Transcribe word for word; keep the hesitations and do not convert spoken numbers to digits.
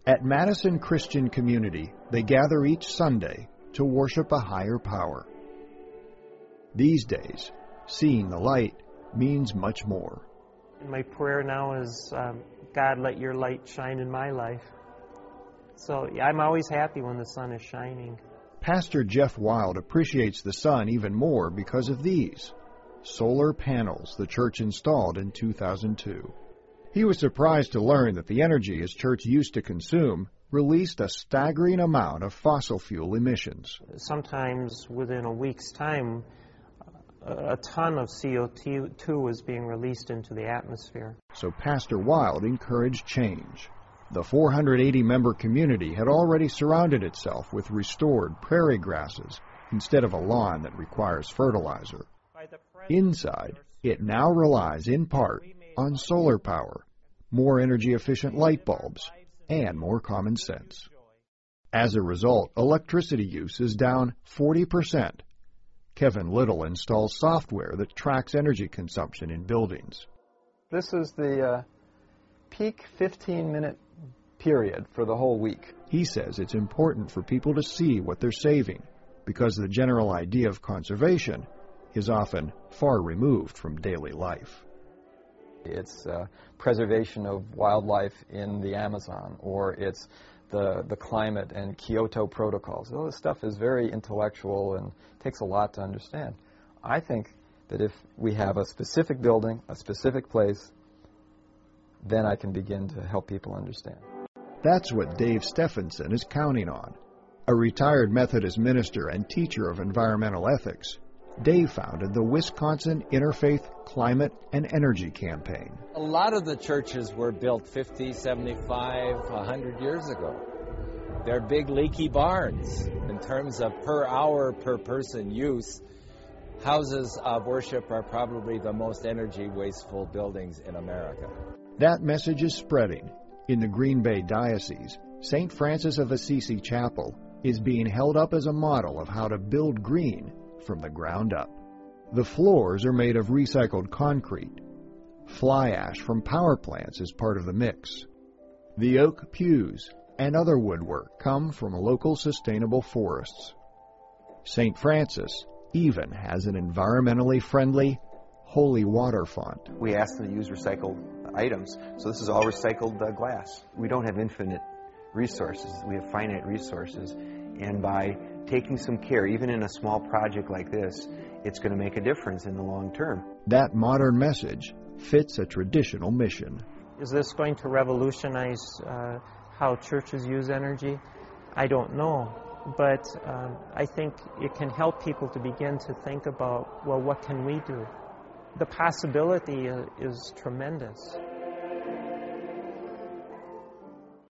At Madison Christian Community, they gather each Sunday to worship a higher power. These days, seeing the light means much more. My prayer now is, um, God, let your light shine in my life. So I'm always happy when the sun is shining. Pastor Jeff Wild appreciates the sun even more because of these solar panels the church installed in two thousand two. He was surprised to learn that the energy his church used to consume released a staggering amount of fossil fuel emissions. Sometimes within a week's time, a ton of C O two was being released into the atmosphere. So Pastor Wild encouraged change. The four hundred eighty member community had already surrounded itself with restored prairie grasses instead of a lawn that requires fertilizer. Inside, it now relies in part on solar power, more energy-efficient light bulbs, and more common sense. As a result, electricity use is down forty percent. Kevin Little installs software that tracks energy consumption in buildings. This is the uh, peak fifteen-minute period for the whole week. He says it's important for people to see what they're saving because the general idea of conservation is often far removed from daily life. It's uh, preservation of wildlife in the Amazon, or it's the, the climate and Kyoto protocols. All this stuff is very intellectual and takes a lot to understand. I think that if we have a specific building, a specific place, then I can begin to help people understand. That's what Dave Stephenson is counting on. A retired Methodist minister and teacher of environmental ethics, Dave founded the Wisconsin Interfaith Climate and Energy Campaign. A lot of the churches were built fifty, seventy-five, one hundred years ago. They're big leaky barns. In terms of per hour, per person use, houses of worship are probably the most energy wasteful buildings in America. That message is spreading. In the Green Bay Diocese, Saint Francis of Assisi Chapel is being held up as a model of how to build green from the ground up. The floors are made of recycled concrete. Fly ash from power plants is part of the mix. The oak pews and other woodwork come from local sustainable forests. Saint Francis even has an environmentally friendly holy water font. We ask them to use recycled items, so this is all recycled uh, glass. We don't have infinite resources, we have finite resources, and by taking some care, even in a small project like this, it's going to make a difference in the long term. That modern message fits a traditional mission. Is this going to revolutionize uh, how churches use energy? I don't know, but um, I think it can help people to begin to think about, well, what can we do? The possibility is tremendous.